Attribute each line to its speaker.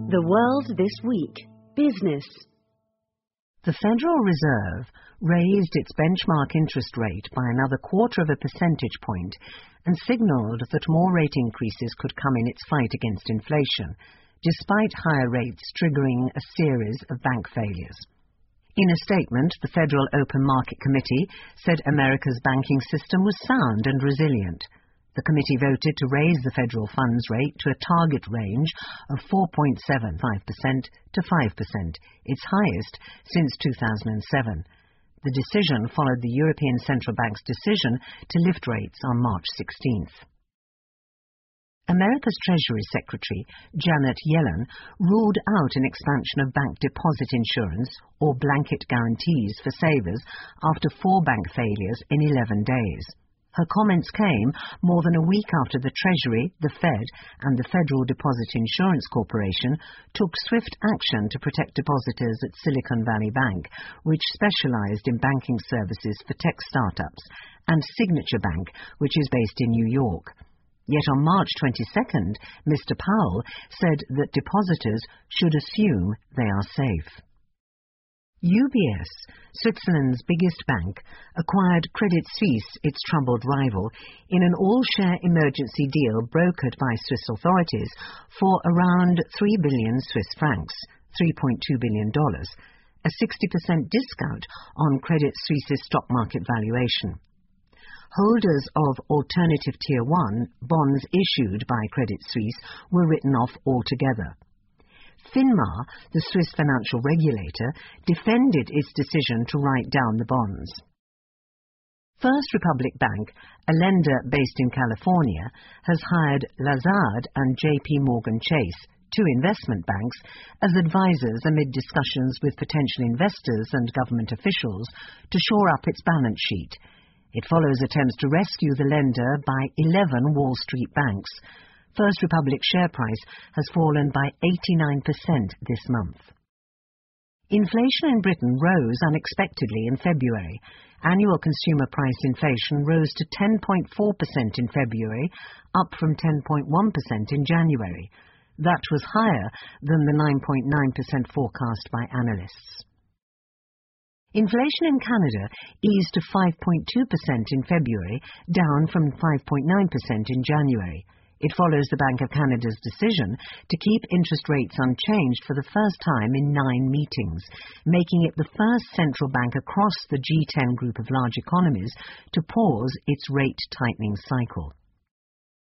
Speaker 1: The World This Week. Business.
Speaker 2: The Federal Reserve raised its benchmark interest rate by another 0.25 percentage point and signalled that more rate increases could come in its fight against inflation, despite higher rates triggering a series of bank failures. In a statement, the Federal Open Market Committee said America's banking system was sound and resilient. The committee voted to raise the federal funds rate to a target range of 4.75% to 5%, its highest since 2007. The decision followed the European Central Bank's decision to lift rates on March 16th. America's Treasury Secretary, Janet Yellen, ruled out an expansion of bank deposit insurance or blanket guarantees for savers after 4 bank failures in 11 days. Her comments came more than a week after the Treasury, the Fed, and the Federal Deposit Insurance Corporation took swift action to protect depositors at Silicon Valley Bank, which specialized in banking services for tech startups, and Signature Bank, which is based in New York. Yet on March 22nd, Mr. Powell said that depositors should assume they are safe. UBS, Switzerland's biggest bank, acquired Credit Suisse, its troubled rival, in an all-share emergency deal brokered by Swiss authorities for around 3 billion Swiss francs, $3.2 billion, a 60% discount on Credit Suisse's stock market valuation. Holders of Alternative Tier 1 bonds issued by Credit Suisse were written off altogether. FINMA, the Swiss financial regulator, defended its decision to write down the bonds. First Republic Bank, a lender based in California, has hired Lazard and JP Morgan Chase, 2 investment banks, as advisors amid discussions with potential investors and government officials to shore up its balance sheet. It follows attempts to rescue the lender by 11 Wall Street banks. First Republic's share price has fallen by 89% this month. Inflation in Britain rose unexpectedly in February. Annual consumer price inflation rose to 10.4% in February, up from 10.1% in January. That was higher than the 9.9% forecast by analysts. Inflation in Canada eased to 5.2% in February, down from 5.9% in January. It follows the Bank of Canada's decision to keep interest rates unchanged for the first time in 9 meetings, making it the first central bank across the G10 group of large economies to pause its rate tightening cycle.